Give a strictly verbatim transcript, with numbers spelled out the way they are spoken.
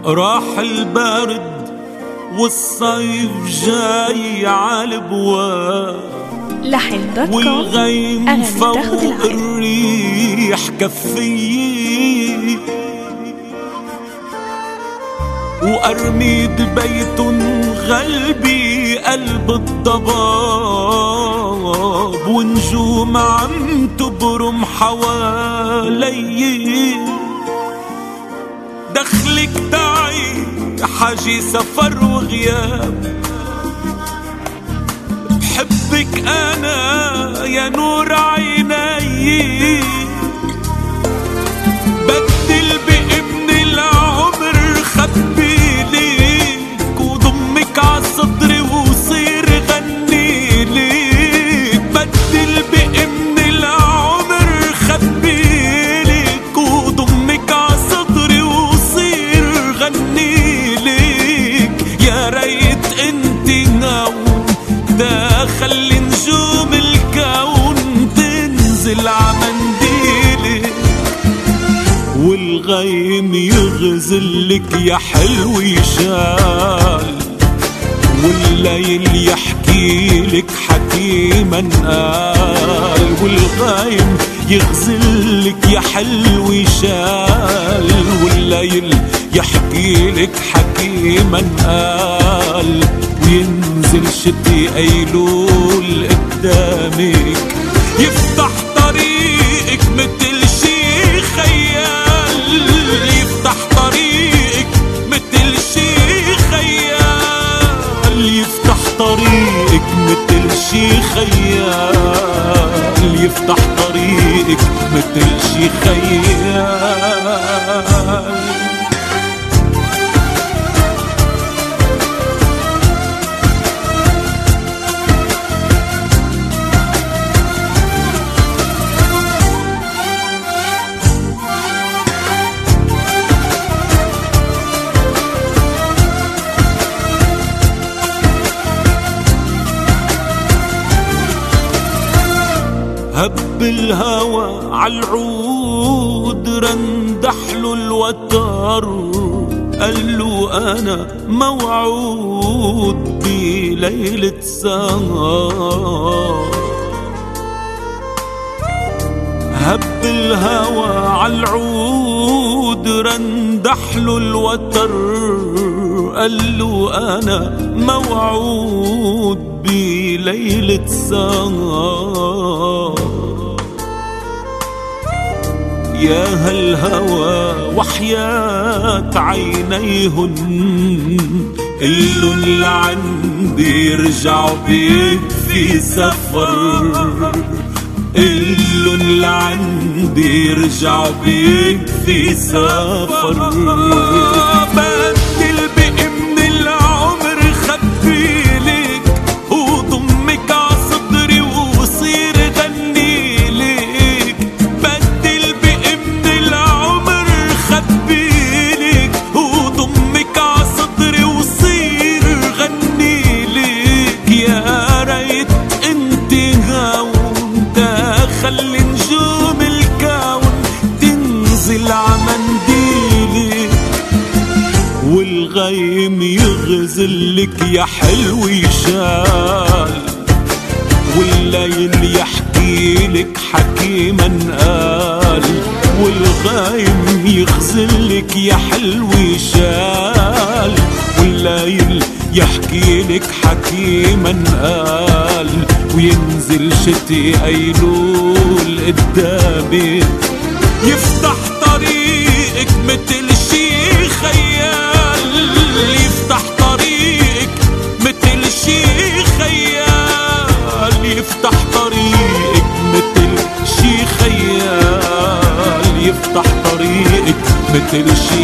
راح البرد والصيف جاي عالبواب، لحن دوت كوم. والغيم فوق الريح كفي، وأرميد بيت غلبي قلب الضباب، ونجوم عم تبرم حوالي. دخلك داعي حاجي سفر وغياب، بحبك أنا يا نور عيني، بدل بإبن العمر خبي ليك، وضمك عالصدر وصير غني ليك. بدل بإبن العمر خبي ليك، وضمك عالصدر وصير غني ليك. يا ريت انت نوم داخل نجوم الكون تنزل عمنديلك، والغيم يغزلك يا حلو يشال، والليل يحكيلك حكيما قال. والغيم يغزلك يا حلو يشال، والليل يحكيلك حكيما قال. وينزل شتي أيلول قدامك، يفتح طريقك متل شي خيال، يفتح طريقك متل شي خيال، يفتح طريقك متل شي خيال، يفتح طريقك متل شي خيال. هب الهوى عالعود رندحلو الوتر، قالو أنا موعود بليلة سهر. هب الهوى عالعود رندحلو الوتر، قالو أنا موعود بليلة سهر. يا هالهوى وحياة عينيهن، قلن لعندي رجعوا بيك في سفر، قلن لعندي رجعوا بيك في سفر. بدل بإبن العمر خبي لك، وضمك عالصدري وصير غني لك. بدل بإبن العمر خبي لك، وضمك عالصدري وصير غني لك. يا ريت انت هون داخل نجوم الكون تنزل عمنديلك، والغيم يغزلك يا حلو يشال، والليل يحكيلك حكيما قال. والغيم يغزلك يا حلو يشال، والليل يحكيلك حكيما قال. وينزل شتي أيلول قدامك، يفتح طريقك متل شي خيال، يفتح طريقك متل شي خيال، يفتح طريقك متل شي خيال، يفتح طريقك متل شي